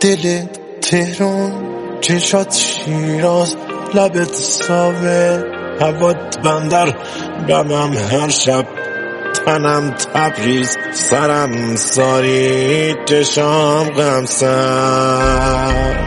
دل تهران، چشات شیراز، لبت ساوه، هوات بندر، غمم هر شب، تنم تبریز، سرم ساری، چشام غمسن.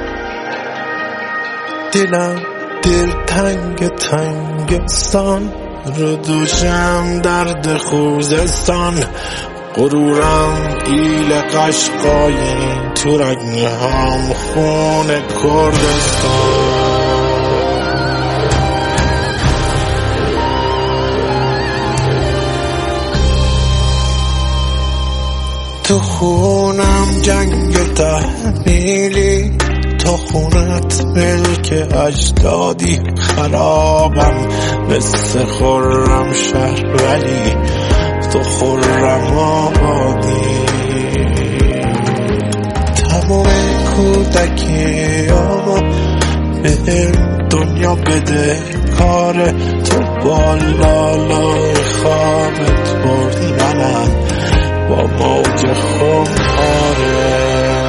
دلم دل تنگستان، رو دوشم درد خوزستان، غرورم ایل قشقایی، تو رگنهام خون کردستان. تو خونم جنگ تحمیلی، تو خونت ملک اجدادی، خرابم مثل خرم شهر ولی تو خرم آبادی. تمام کودکی آما به دنیا بده کاره، تو بالالای خوابت بردی منم با موج خماره.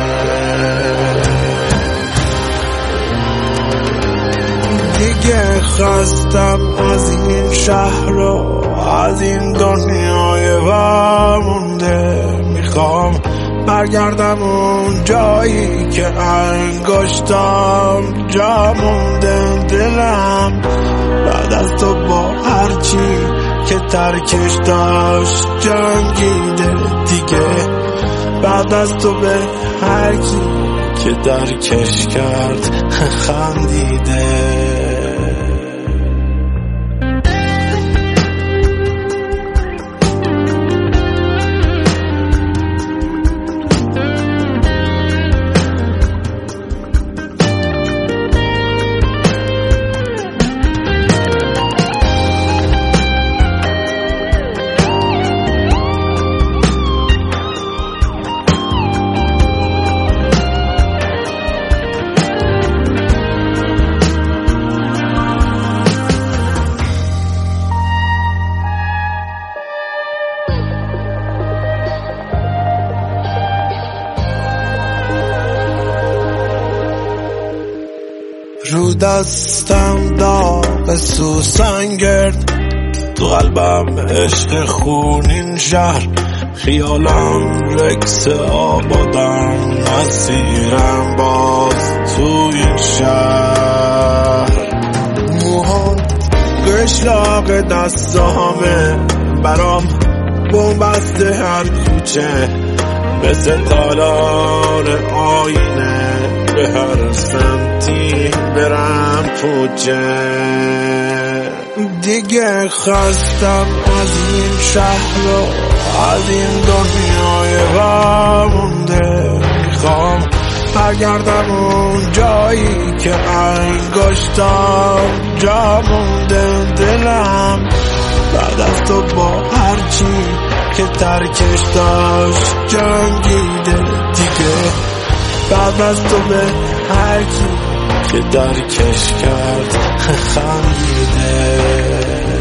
دیگه خستم از این شهر و از این دنیای ورمونده، میخوام برگردم اون جایی که انگشتم جا مونده. دلم بعد از تو با هرچی که ترکش داشت جنگیده دیگه، بعد از تو به هرکی که درکش کرد خندیده. رو دستم داغ سوسن گرد، تو قلبم عشق خونین شهر، خیالم رکس آبادم، مسیرم باز تو این شهر. موهات قشلاق دستامه، برام بومبسته هر کوچه، مثل تالار آینه، به هر سمتی برم پوچه. دیگه خستم از این شهر و از این دنیای ورمونده، میخوام برگردم اون جایی که انگشتم جا مونده. دلم بعد از تو با هرچی که ترکش داشت جنگیده دیگه، بعد از تو به هرکی که درکش کرد خندیده.